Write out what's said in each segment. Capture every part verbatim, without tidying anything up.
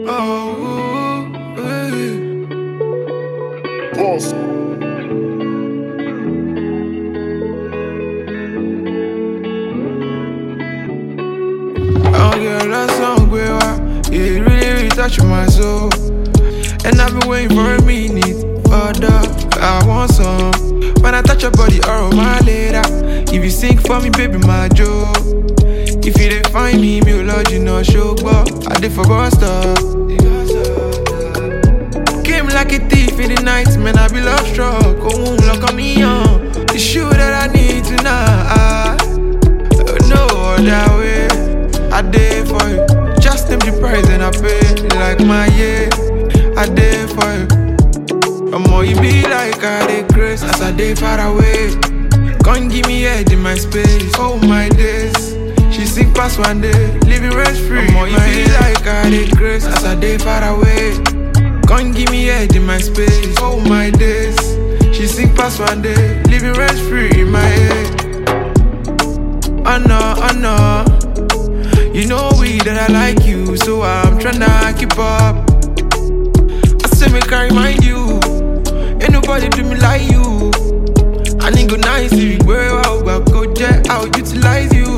Oh, hey. Boss. Oh girl, that song way wa. Yeah, it really, really touching my soul. And I've been waiting for a minute. For that, I want some. When I touch your body, oh my lady. If you sing for me, baby, my joke. If you didn't find me, me Lord, you know show but I did for bust up. Came like a thief in the night, man, I be love struck. Oh, look on me on the shoe that I need tonight. No other way, I did for you. Just name the price and I pay like my yeah. I did for you. I'm more you be like I did grace as I did far away. Can't give me head in my space, oh my days. She sick past one day, living rent free. I'm more you be like I did grace as I did far away. Can't give me head in my space, oh my days. She sick past one day, living rent free in my head. Oh no, oh no. You know we that I like you, so I'm tryna keep up. I say make I remind you, ain't nobody do me like you. I need go nice if you go out, but go jet out, utilize you.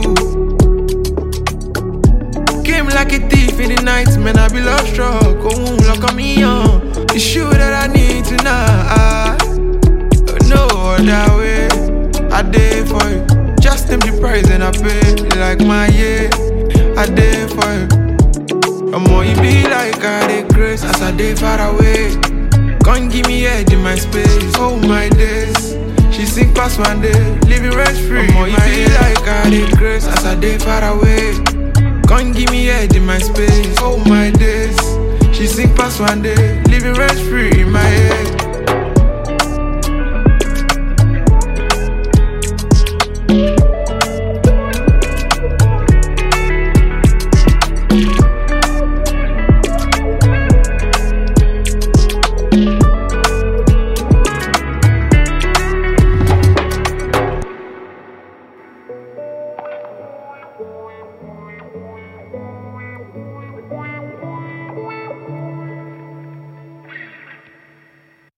Came like a thief in the night, man, I be love struck. Oh, look on me on the shoe that I need tonight. No other way, I did for you. Just name the price and I pay like my yeah. I did for you. I'm more you be like I did grace as I did far away. Can't give me head in my space, oh my days. She sick past one day, living rent free. I'm more you be like I did grace as I did far away. Can't give me head in my space, oh my days. She sick past one day, living rent free.